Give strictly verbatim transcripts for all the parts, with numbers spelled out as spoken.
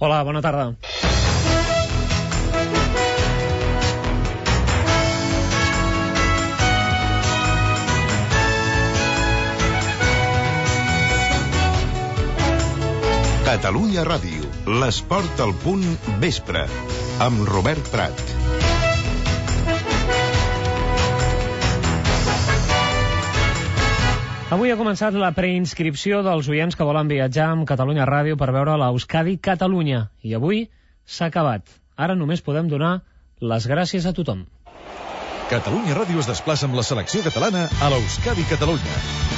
Hola, bona tarda. Catalunya Ràdio, l'esport al punt vespre, amb Robert Prat. Avui ha començat la preinscripció dels oients que volen viatjar amb Catalunya Ràdio per veure l'Euskadi Catalunya. I avui s'ha acabat. Ara només podem donar les gràcies a tothom. Catalunya Ràdio es desplaça amb la selecció catalana a l'Euskadi Catalunya.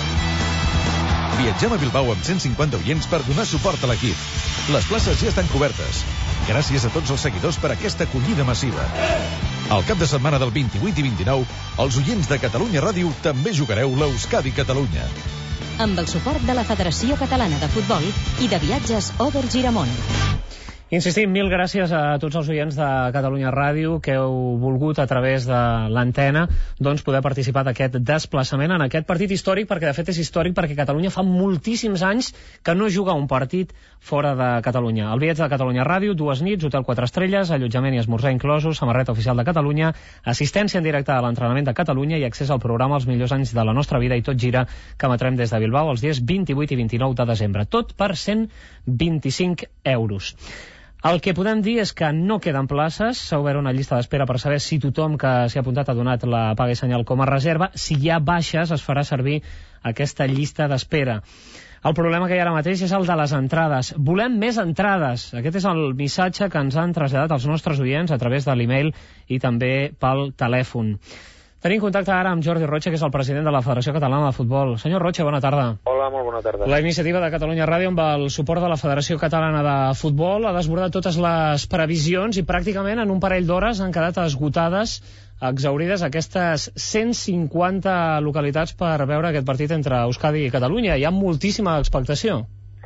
Viatgem a Bilbao amb cent cinquanta oients per donar suport a l'equip. Les places ja estan cobertes. Gràcies a tots els seguidors per aquesta acollida massiva. Al cap de setmana del vint-i-vuit i vint-i-nou, els oients de Catalunya Ràdio també jugareu l'Euskadi Catalunya. Amb el suport de la Federació Catalana de Futbol i de Viatges Oder Giramont. Insistim, mil gràcies a tots els oients de Catalunya Ràdio que heu volgut a través de l'antena doncs poder participar d'aquest desplaçament en aquest partit històric, perquè de fet és històric perquè Catalunya fa moltíssims anys que no juga un partit fora de Catalunya. El viatge de Catalunya Ràdio, dues nits, hotel quatre estrelles, allotjament i esmorzar inclosos, samarreta oficial de Catalunya, assistència en directe a l'entrenament de Catalunya i accés al programa Els millors anys de la nostra vida i tot gira que emetrem des de Bilbao els dies vint-i-vuit i vint-i-nou de desembre. Tot per cent vint-i-cinc euros. El que podem dir és que no queden places, s'ha obert una llista d'espera per saber si tothom que s'hi ha apuntat ha donat la paga i senyal com a reserva. Si hi ha baixes, es farà servir aquesta llista d'espera. El problema que hi ha ara mateix és el de les entrades. Volem més entrades. Aquest és el missatge que ens han traslladat els nostres oients a través de l'e-mail i també pel telèfon. Tenim contacte ara amb Jordi Rocha, que és el president de la Federació Catalana de Futbol. Senyor Rocha, bona tarda. Hola, molt bona tarda. La iniciativa de Catalunya Ràdio amb el suport de la Federació Catalana de Futbol ha desbordat totes les previsions i pràcticament en un parell d'hores han quedat esgotades, exaurides aquestes cent cinquanta localitats per veure aquest partit entre Euskadi i Catalunya. Hi ha moltíssima expectació.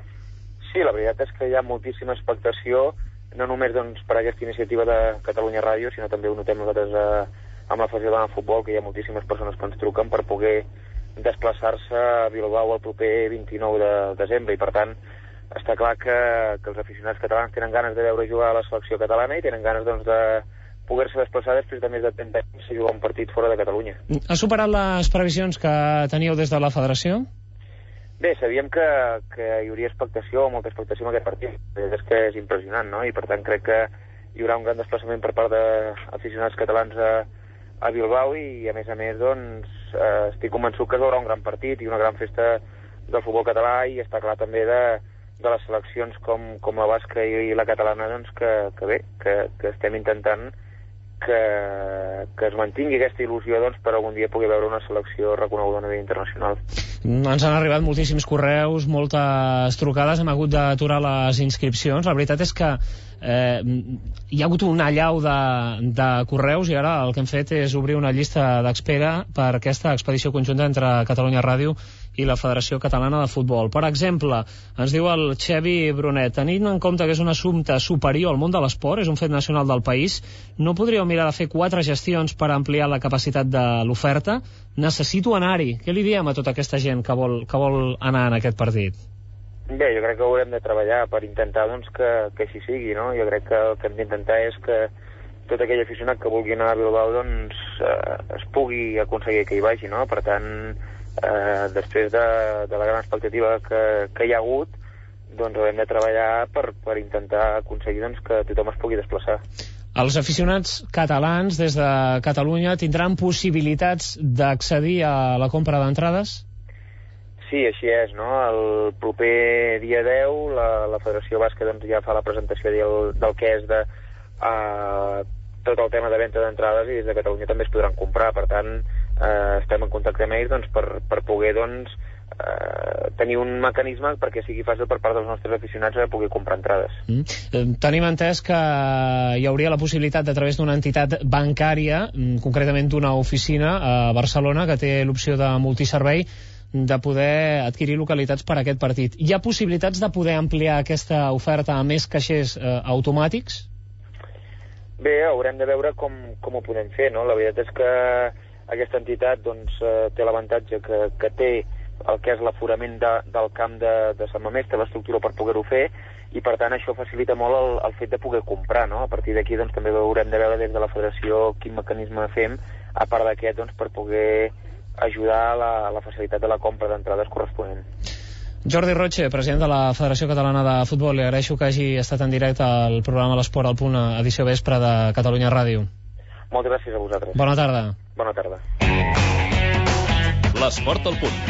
Sí, la veritat és que hi ha moltíssima expectació, no només doncs, per aquesta iniciativa de Catalunya Ràdio, sinó també ho notem nosaltres a amb la Federació Catalana de Futbol, que hi ha moltíssimes persones que ens truquen per poder desplaçar-se a Bilbao el proper vint-i-nou de desembre, i per tant està clar que, que els aficionats catalans tenen ganes de veure jugar a la selecció catalana i tenen ganes doncs, de poder-se desplaçar després de més de trenta anys a jugar un partit fora de Catalunya. Ha superat les previsions que teníeu des de la Federació? Bé, sabíem que, que hi hauria expectació, molta expectació en aquest partit. És que és impressionant, no? I per tant crec que hi haurà un gran desplaçament per part d'aficionats catalans a a Bilbao i, a més a més, doncs, eh, estic convençut que es veurà un gran partit i una gran festa del futbol català, i està clar també de, de les seleccions com, com la basca i la catalana, doncs, que, que bé, que, que estem intentant que, que es mantingui aquesta il·lusió doncs, per algun dia poder veure una selecció reconeguda a nivell internacional. Ens han arribat moltíssims correus, moltes trucades, hem hagut d'aturar les inscripcions. La veritat és que eh, hi ha hagut una allau de, de correus i ara el que hem fet és obrir una llista d'espera per aquesta expedició conjunta entre Catalunya Ràdio i la Federació Catalana de Futbol. Per exemple, ens diu el Xevi Brunet, tenint en compte que és un assumpte superior al món de l'esport, és un fet nacional del país, no podríeu mirar de fer quatre gestions per ampliar la capacitat de l'oferta? Necessito anar-hi. Què li diem a tota aquesta gent que vol, que vol anar en aquest partit? Bé, jo crec que haurem de treballar per intentar doncs, que, que així sigui, no? Jo crec que el que hem d'intentar és que tot aquell aficionat que vulgui anar a Bilbao doncs, eh, es pugui aconseguir que hi vagi, no? Per tant, eh, després de, de la gran expectativa que, que hi ha hagut, doncs haurem de treballar per, per intentar aconseguir doncs, que tothom es pugui desplaçar. Els aficionats catalans des de Catalunya tindran possibilitats d'accedir a la compra d'entrades? Sí, així és, no? El proper dia deu la, la Federació Basca doncs, ja fa la presentació del, del que és de uh, tot el tema de venda d'entrades, i des de Catalunya també es podran comprar. Per tant, uh, estem en contacte amb ells doncs, per, per poder doncs, uh, tenir un mecanisme perquè sigui fàcil per part dels nostres aficionats a poder comprar entrades. Mm. Tenim entès que hi hauria la possibilitat, a través d'una entitat bancària, concretament d'una oficina a Barcelona, que té l'opció de multiservei, de poder adquirir localitats per a aquest partit. Hi ha possibilitats de poder ampliar aquesta oferta a més caixers eh, automàtics? Bé, haurem de veure com, com ho podem fer, no? La veritat és que aquesta entitat doncs, eh, té l'avantatge que, que té el que és l'aforament de, del camp de, de Sant Mamés, té l'estructura per poder-ho fer, i per tant això facilita molt el, el fet de poder comprar, no? A partir d'aquí doncs també haurem de veure des de la federació quin mecanisme fem, a part d'aquest doncs per poder ajudar a la, a la facilitat de la compra d'entrades corresponent. Jordi Roche, president de la Federació Catalana de Futbol, li agraeixo que hagi estat en directe al programa L'Esport al Punt, edició vespre de Catalunya Ràdio. Moltes gràcies a vosaltres. Bona tarda. Bona tarda. L'Esport al Punt.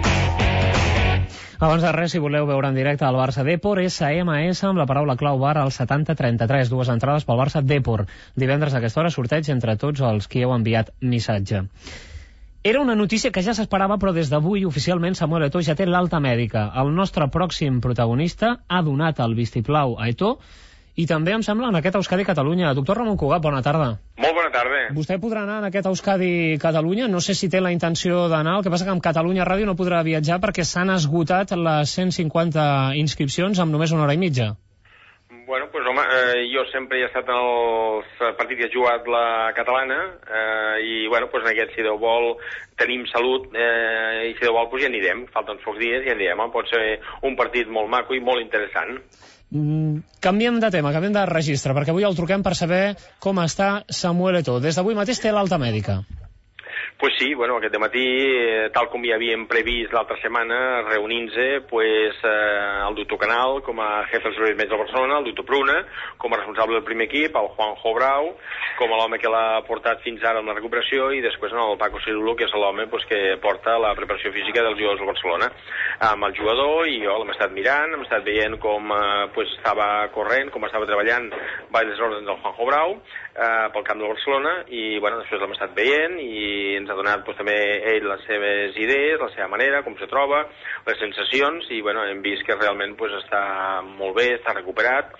Abans de res, si voleu veure en directe el Barça Depor, S M S amb la paraula clau bar al setanta trenta-tres, dues entrades pel Barça Depor. Divendres a aquesta hora sorteig entre tots els qui heu enviat missatge. Era una notícia que ja s'esperava, però des d'avui oficialment Samuel Eto'o ja té l'alta mèdica. El nostre pròxim protagonista ha donat el vistiplau a Eto'o i també, em sembla, en aquest Euskadi Catalunya. Doctor Ramon Cugat, bona tarda. Molt bona tarda. Vostè podrà anar en aquest Euskadi Catalunya? No sé si té la intenció d'anar. El que passa que amb Catalunya Ràdio no podrà viatjar perquè s'han esgotat les cent cinquanta inscripcions amb només una hora i mitja. Bueno, doncs home, eh, jo sempre he estat en els partits que he jugat la catalana eh, i, bueno, doncs en aquest, si Déu vol, tenim salut eh, i si Déu vol, doncs ja anirem. Falten uns pocs dies i ja anirem. Eh? Pot ser un partit molt maco i molt interessant. Mm, canviem de tema, canviem de registre, perquè avui el truquem per saber com està Samuel Eto'o. Des d'avui mateix té l'alta mèdica. Pues sí, bueno, aquest dematí, tal com ja havíem previst l'altra setmana, reunint-se, pues, eh, el doctor Canal, com a jefe dels serveis mèdics de Barcelona, el doctor Pruna, com a responsable del primer equip, el Juanjo Brau, com a l'home que l'ha portat fins ara amb la recuperació, i després no, el Paco Cirulo, que és l'home pues, que porta la preparació física dels jugadors del Barcelona. Amb el jugador, i jo l'hem estat mirant, hem estat veient com eh, pues, estava corrent, com estava treballant, va les ordres del Juanjo Brau, eh, pel camp de Barcelona, i bueno, després l'hem estat veient, i ens ha donat pues, també ell les seves idees, la seva manera, com se troba, les sensacions, i bueno, hem vist que realment pues, està molt bé, està recuperat,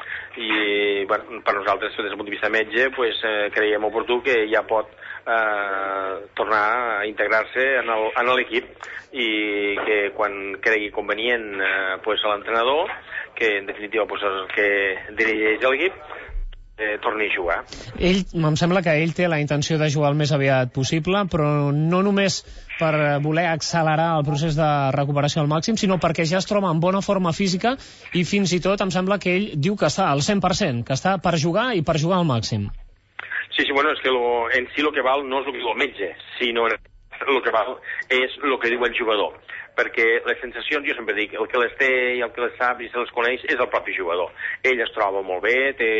i bueno, per nosaltres, des del punt de vista metge, pues, eh, creiem oportú que ja pot eh, tornar a integrar-se en l'equip, i que quan cregui convenient eh, pues, a l'entrenador, que en definitiva pues, és el que dirigeix l'equip, Eh, torni a jugar. Ell, em sembla que ell té la intenció de jugar el més aviat possible, però no només per voler accelerar el procés de recuperació al màxim, sinó perquè ja es troba en bona forma física i fins i tot em sembla que ell diu que està al cent per cent, que està per jugar i per jugar al màxim. Sí, sí, bueno, és que lo, en si el que val no és el que diu el metge, sinó el que val és el que diu el jugador. Perquè les sensacions, jo sempre dic, el que les té i el que les sap i se les coneix és el propi jugador. Ell es troba molt bé, té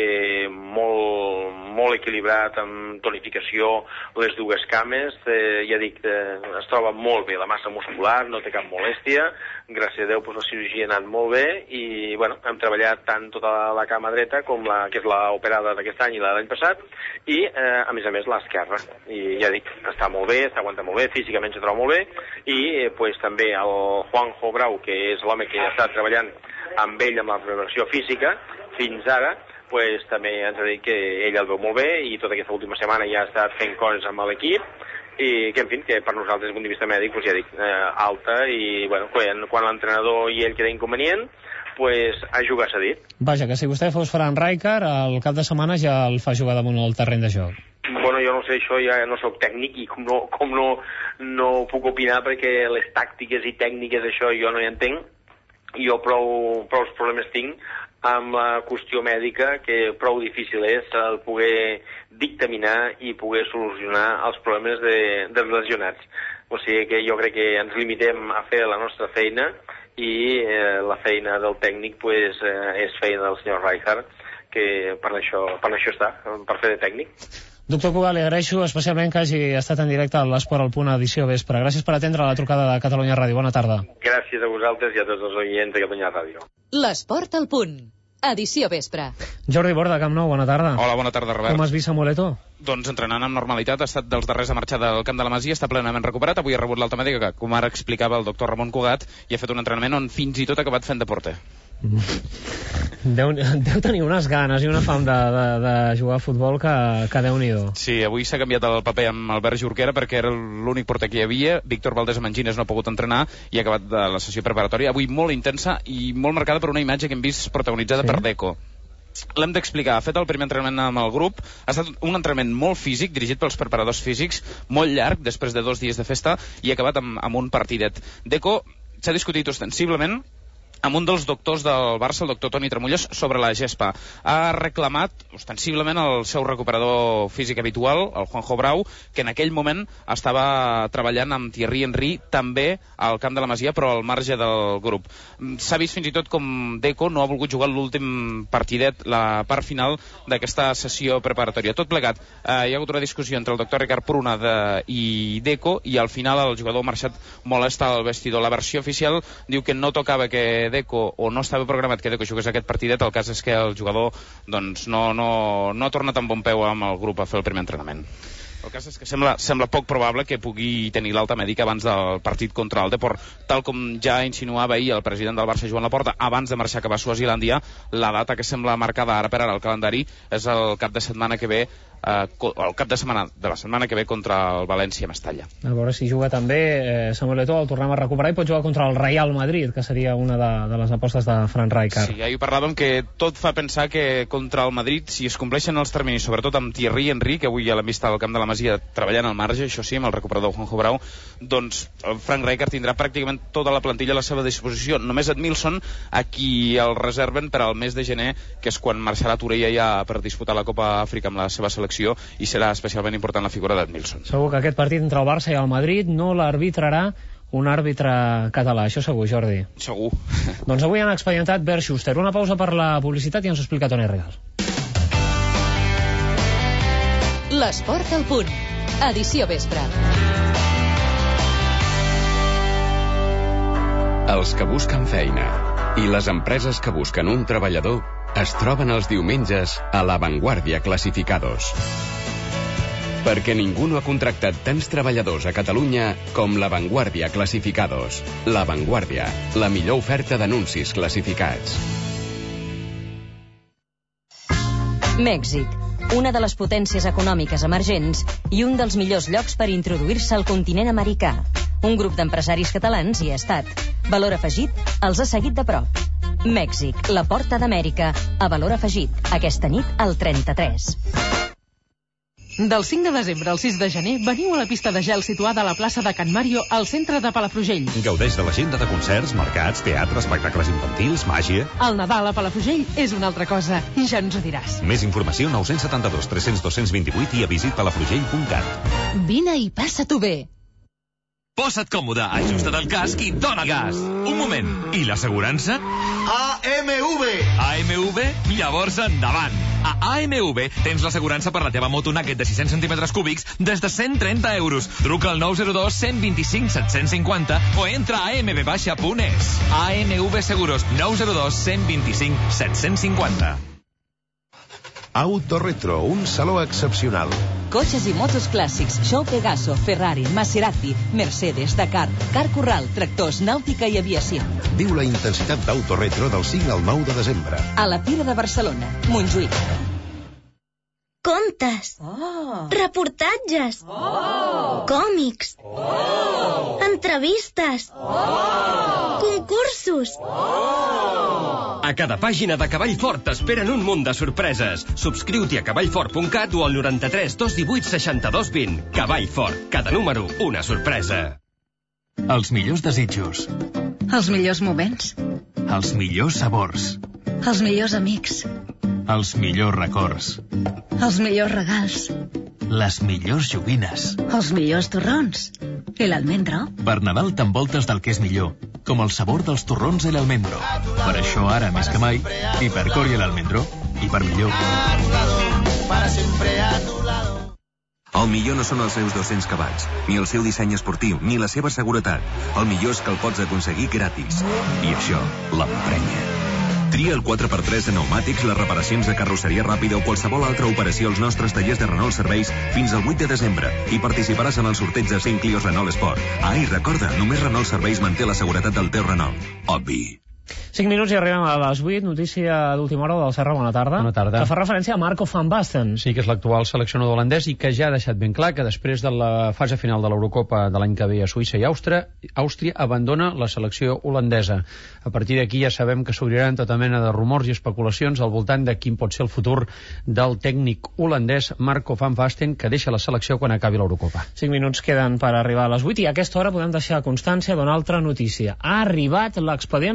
molt, molt equilibrat amb tonificació les dues cames, eh, ja dic, eh, es troba molt bé la massa muscular, no té cap molèstia, gràcies a Déu pues, la cirurgia ha anat molt bé i bueno, hem treballat tant tota la cama dreta com la que és l'operada d'aquest any i la de l'any passat i eh, a més a més l'esquerra. I ja dic, està molt bé, està aguantant molt bé, físicament se troba molt bé i eh, pues, també el Juanjo Brau, que és l'home que ha estat treballant amb ell amb la preparació física fins ara, pues, també ens ha dit que ell el veu molt bé i tota aquesta última setmana ja ha estat fent coses amb l'equip i que, en fi, que per nosaltres, des del punt de vista mèdic, pues, ja dic, eh, alta i, bueno, quan, quan l'entrenador i ell queda inconvenient, pues, a jugar s'ha dit. Vaja, que si vostè fos Fran Rijkaard, el cap de setmana ja el fa jugar damunt el terreny de joc. Bueno, jo no sé, això ja no soc tècnic i com no, com no, no puc opinar perquè les tàctiques i tècniques això jo no hi entenc. Jo prou, prou problemes tinc amb la qüestió mèdica que prou difícil és el poder dictaminar i poder solucionar els problemes de, dels lesionats. O sigui que jo crec que ens limitem a fer la nostra feina i eh, la feina del tècnic pues, eh, és feina del senyor Rijkaard, que per això, per això està, per fer de tècnic. Doctor Cugat, li agraeixo especialment que hagi estat en directe a l'Esport al Punt edició vespre. Gràcies per atendre la trucada de Catalunya Ràdio. Bona tarda. Gràcies a vosaltres i a tots els oients de Catalunya Ràdio. L'Esport al Punt, edició vespre. Jordi Borda, Camp Nou, bona tarda. Hola, bona tarda, Robert. Com has vist Samuel Eto'o? Doncs entrenant amb normalitat, ha estat dels darrers a marxar del camp de la Masia, està plenament recuperat, avui ha rebut l'alta mèdica, que, com ara explicava el doctor Ramon Cugat, i ha fet un entrenament on fins i tot ha acabat fent de porter. Deu, deu tenir unes ganes i una fam de, de, de jugar a futbol que, que Déu-n'hi-do. Sí, avui s'ha canviat el paper amb Albert Jorquera perquè era l'únic porter que hi havia. Víctor Valdés Mangines no ha pogut entrenar i ha acabat de la sessió preparatòria avui molt intensa i molt marcada per una imatge que hem vist protagonitzada sí? per Deco. L'hem d'explicar, ha fet el primer entrenament amb el grup, ha estat un entrenament molt físic, dirigit pels preparadors físics, molt llarg, després de dos dies de festa, i ha acabat amb, amb un partidet. Deco s'ha discutit ostensiblement amb un dels doctors del Barça, el doctor Toni Tramulles, sobre la gespa. Ha reclamat, ostensiblement, el seu recuperador físic habitual, el Juanjo Brau, que en aquell moment estava treballant amb Thierry Henry, també al camp de la Masia, però al marge del grup. S'ha vist fins i tot com Deco no ha volgut jugar l'últim partidet, la part final d'aquesta sessió preparatòria. Tot plegat, eh, hi ha hagut una discussió entre el doctor Ricard Pruna de, i Deco, i al final el jugador ha marxat molest al vestidor. La versió oficial diu que no tocava que Deco, o no estava programat que Deco jugués aquest partidet. El cas és que el jugador doncs, no, no, no ha tornat amb bon peu amb el grup a fer el primer entrenament. El cas és que sembla, sembla poc probable que pugui tenir l'alta mèdica abans del partit contra el Depor. Tal com ja insinuava ahir el president del Barça, Joan Laporta, abans de marxar cap a Suazilàndia, la data que sembla marcada ara per ara al calendari és el cap de setmana que ve, eh, el cap de setmana de la setmana que ve contra el València Mestalla. A veure si juga també eh, Samuel Eto'o, el tornem a recuperar, i pot jugar contra el Real Madrid, que seria una de, de les apostes de Fran Rijkaard. Sí, ahir parlàvem que tot fa pensar que contra el Madrid, si es compleixen els terminis, sobretot amb Thierry Henry, que avui ja l'hem vist al camp de la Masia treballant al marge, això sí, amb el recuperador Juanjo Brau, doncs el Frank Rijkaard tindrà pràcticament tota la plantilla a la seva disposició. Només Edmilson, a qui el reserven per al mes de gener, que és quan marxarà a Torella ja per disputar la Copa Àfrica amb la seva selecció, i serà especialment important la figura d'Edmilson. Segur que aquest partit entre el Barça i el Madrid no l'arbitrarà un àrbitre català, això segur, Jordi. Segur. Doncs avui han expedientat Bert Schuster. Una pausa per la publicitat i ens ho explica Toni Regal. L'esport al punt. Edició vespre. Els que busquen feina i les empreses que busquen un treballador es troben els diumenges a La Vanguardia Clasificados. Perquè ningú no ha contractat tants treballadors a Catalunya com La Vanguardia Clasificados. La Vanguardia, la millor oferta d'anuncis classificats. Mèxic, una de les potències econòmiques emergents i un dels millors llocs per introduir-se al continent americà. Un grup d'empresaris catalans i estat. Valor Afegit els ha seguit de prop. Mèxic, la porta d'Amèrica, a Valor Afegit, aquesta nit al trenta-tres. Del cinc de desembre al sis de gener veniu a la pista de gel situada a la plaça de Can Mario al centre de Palafrugell. Gaudeix de l'agenda de concerts, mercats, teatre, espectacles infantils, màgia... El Nadal a Palafrugell és una altra cosa i ja ens ho diràs. Més informació nou set dos tres cents dos cents vint-i-vuit i a visit palafrugell punt cat. Vine i passa-t'ho bé. Posa't còmode, ajusta't el casc i dona gas. Un moment, i l'assegurança? A M V! A M V? Llavors endavant! A A M V tens l'assegurança per la teva moto Naked de sis-cents centímetres cúbics des de cent trenta euros. Truca al nou zero dos, cent vint-i-cinc, set-cents cinquanta o entra a a m v baixa punt e s. A M V Seguros, nou zero dos, cent vint-i-cinc, set-cents cinquanta. Autoretro, un saló excepcional. Cotxes i motos clàssics, Show Pegaso, Ferrari, Maserati, Mercedes, Dakar, Car Corral, tractors, nàutica i aviació. Viu la intensitat d'Autoretro del cinc al nou de desembre. A la Fira de Barcelona, Montjuïc. Contes. Oh. Reportatges. Oh. Còmics. Oh. Entrevistes. Oh. Concursos. Oh. A cada pàgina de Cavall Fort t'esperen un munt de sorpreses. Subscriu-t'hi a cavall fort punt cat o al noranta-tres, dos divuit, seixanta-dos, vint. Cavall Fort, cada número, una sorpresa. Els millors desitjos. Els millors moments. Els millors sabors. Els millors amics. Els millors records. Els millors regals. Les millors joguines. Els millors torrons. I l'almendra. Per Nadal t'envoltes del que és millor, com el sabor dels torrons i l'almendro. Per això ara, més que mai, Hipercor i l'almendro. I per millor. El millor no són els seus dos-cents cavalls, ni el seu disseny esportiu, ni la seva seguretat. El millor és que el pots aconseguir gratis. I això l'emprenya. Tria el quatre per tres de pneumàtics, les reparacions de carrosseria ràpida o qualsevol altra operació als nostres tallers de Renault Serveis fins al vuit de desembre i participaràs en el sorteig de cinc Clios Renault Sport. Ah, i recorda, només Renault Serveis manté la seguretat del teu Renault. Obvi. cinc minuts i arribem a les vuit. Notícia d'última hora del Serra, bona tarda. Bona tarda. Que fa referència a Marco van Basten. Sí, que és l'actual seleccionador holandès i que ja ha deixat ben clar que després de la fase final de l'Eurocopa de l'any que ve a Suïssa i Àustria, Àustria abandona la selecció holandesa. A partir d'aquí ja sabem que s'obriran tota mena de rumors i especulacions al voltant de quin pot ser el futur del tècnic holandès Marco van Basten, que deixa la selecció quan acabi l'Eurocopa. cinc minuts queden per arribar a les vuit i a aquesta hora podem deixar constància d'una altra notícia. Ha arribat l'expedient a Bert Schuster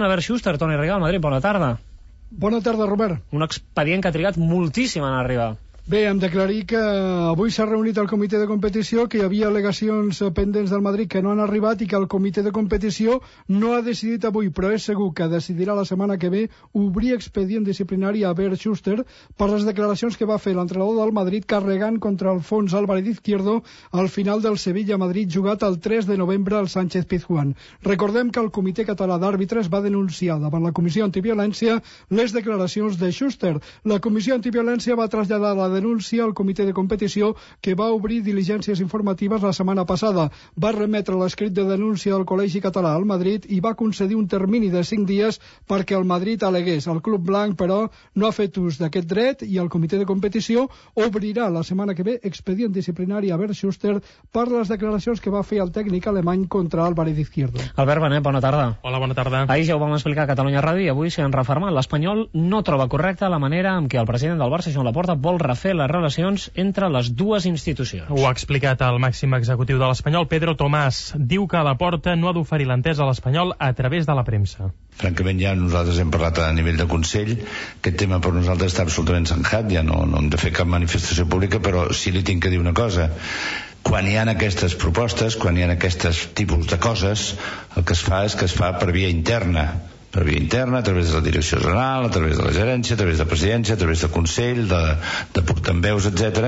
Schuster torni a arribar al Madrid. Bona tarda. Bona tarda, Robert. Un expedient que ha trigat moltíssim en arribar. Bé, hem d'aclarir que avui s'ha reunit el comitè de competició, que hi havia al·legacions pendents del Madrid que no han arribat i que el comitè de competició no ha decidit avui, però és segur que decidirà la setmana que ve obrir expedient disciplinari a Bert Schuster per les declaracions que va fer l'entrenador del Madrid carregant contra Alfons Álvarez Izquierdo al final del Sevilla-Madrid jugat el tres de novembre al Sánchez Pizjuán. Recordem que el comitè català d'àrbitres va denunciar davant la Comissió Antiviolència les declaracions de Schuster. La Comissió Antiviolència va traslladar la denúncia al comitè de competició, que va obrir diligències informatives la setmana passada. Va remetre l'escrit de denúncia al Col·legi Català al Madrid i va concedir un termini de cinc dies perquè el Madrid alegués. El Club Blanc, però, no ha fet ús d'aquest dret i el comitè de competició obrirà la setmana que ve expedient disciplinari a Bert Schuster per les declaracions que va fer el tècnic alemany contra Álvarez Izquierdo. Albert Benet, bona tarda. Hola, bona tarda. Ahir ja ho vam explicar a Catalunya Ràdio i avui s'hi han refermat. L'Espanyol no troba correcta la manera en què el president del Barça, Joan Laporta, vol refer les relacions entre les dues institucions. Ho ha explicat el màxim executiu de l'Espanyol, Pedro Tomàs. Diu que Laporta no ha d'oferir l'entesa a l'Espanyol a través de la premsa. Francament, ja nosaltres hem parlat a nivell de Consell. Aquest tema per nosaltres està absolutament zanjat, ja no, no hem de fer cap manifestació pública, però sí li tinc que dir una cosa. Quan hi ha aquestes propostes, quan hi ha aquests tipus de coses, el que es fa és que es fa per via interna. Per via interna, a través de la direcció general, a través de la gerència, a través de presidència, a través de Consell, de, de portaveus, etcètera.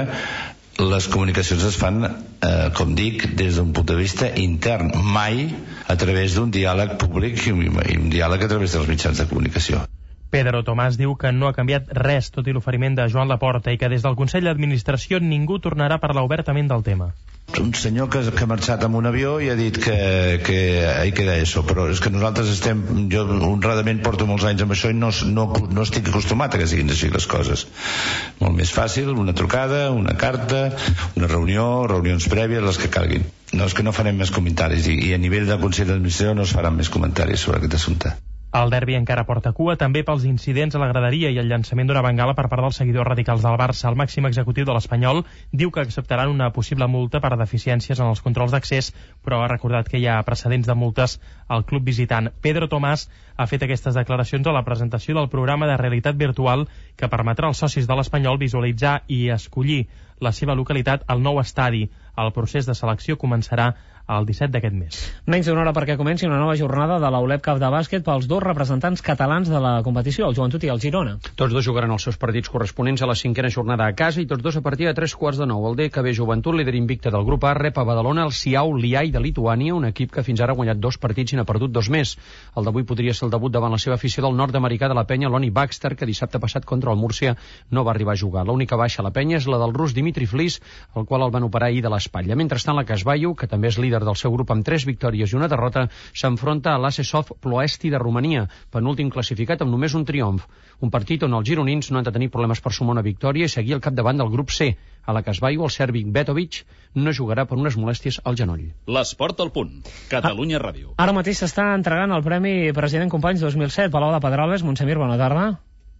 Les comunicacions es fan, eh, com dic, des d'un punt de vista intern, mai a través d'un diàleg públic i un, i un diàleg a través dels mitjans de comunicació. Pedro Tomàs diu que no ha canviat res, tot i l'oferiment de Joan Laporta, i que des del Consell d'Administració ningú tornarà a parlar obertament del tema. Un senyor que, que ha marxat amb un avió i ha dit que, que ahí queda eso, però és que nosaltres estem, jo honradament porto molts anys amb això i no, no, no estic acostumat a que siguin així les coses. Molt més fàcil, una trucada, una carta, una reunió, reunions prèvies, les que calguin. No, és que no farem més comentaris i, i a nivell del Consell d'Administració no es faran més comentaris sobre aquest assumpte. El derbi encara porta cua també pels incidents a la graderia i el llançament d'una bengala per part dels seguidors radicals del Barça. El màxim executiu de l'Espanyol diu que acceptaran una possible multa per deficiències en els controls d'accés, però ha recordat que hi ha precedents de multes al club visitant. Pedro Tomàs ha fet aquestes declaracions a la presentació del programa de realitat virtual que permetrà als socis de l'Espanyol visualitzar i escollir la seva localitat al nou estadi. El procés de selecció començarà el disset d'aquest mes. Menys d'una hora perquè comenci una nova jornada de l'U L E P Cup de bàsquet pels dos representants catalans de la competició, el Joventut i el Girona. Tots dos jugaran els seus partits corresponents a la cinquena jornada a casa i tots dos a partir de tres quarts de nou. El D K B Joventut, líder invicte del grup A, rep a Badalona el Siau Liai de Lituània, un equip que fins ara ha guanyat dos partits i n'ha perdut dos més. El d'avui podria ser el debut davant la seva afició del nord-americà de la penya, Lonnie Baxter, que dissabte passat contra el Múrcia no va arribar a jugar. L'única baixa a la penya és la del rus Dimitri Flis, el qual el van operar ahir de l'espatlla. Mentrestant, la Casbaio, que també és líder del seu grup amb tres victòries i una derrota, s'enfronta a l'A S E Soft Ploesti de Romania, penúltim classificat amb només un triomf. Un partit on els gironins no han de tenir problemes per sumar una victòria i seguir al capdavant del grup C. A la Casbaio, el sèrbic Betovic no jugarà per unes molèsties al genoll. L'Esport al punt. Catalunya Ràdio. Ara mateix s'està entregant el Premi President Companys dos mil set, Palau de Pedralbes. Montsemir, bona tarda.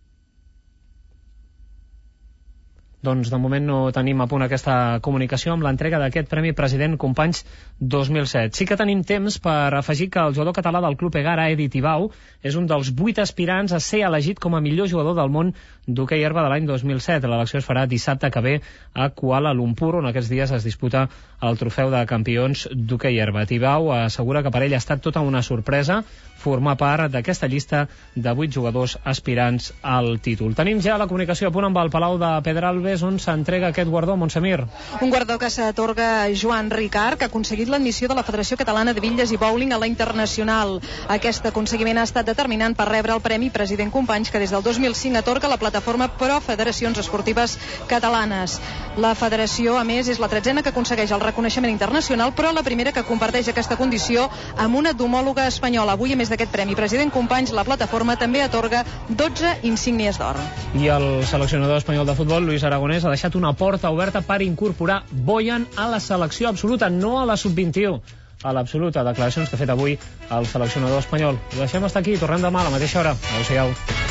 Doncs de moment no tenim a punt aquesta comunicació amb l'entrega d'aquest Premi President Companys dos mil set. Sí que tenim temps per afegir que el jugador català del Club Egara, Edi Tibau, és un dels vuit aspirants a ser elegit com a millor jugador del món d'hoquei herba de l'any dos mil set. L'elecció es farà dissabte que ve a Kuala Lumpur, on aquests dies es disputa el trofeu de campions d'hoquei herba. Tibau assegura que per ell ha estat tota una sorpresa formar part d'aquesta llista de vuit jugadors aspirants al títol. Tenim ja la comunicació a punt amb el Palau de Pedralbes, on s'entrega aquest guardó, Montsemir. Un guardó que s'atorga a Joan Ricard, que ha aconseguit l'admissió de la Federació Catalana de Bitlles i Bowling a la internacional. Aquest aconseguiment ha estat determinant per rebre el Premi President Companys, que des del dos mil cinc atorga la plataforma Pro Federacions Esportives Catalanes. La federació, a més, és la tretzena que aconsegueix el reconeixement internacional, però la primera que comparteix aquesta condició amb una d'homòloga espanyola. Avui, a més d'aquest Premi President Companys, la plataforma també atorga dotze insígnies d'or. I el seleccionador espanyol de futbol, Luis Aragonès, ha deixat una porta oberta per incorporar Boyan a la selecció absoluta, no a la sub vint i u, a l'absoluta. Declaracions que ha fet avui el seleccionador espanyol. Ho deixem estar aquí, tornem demà a la mateixa hora. Adéu-siau.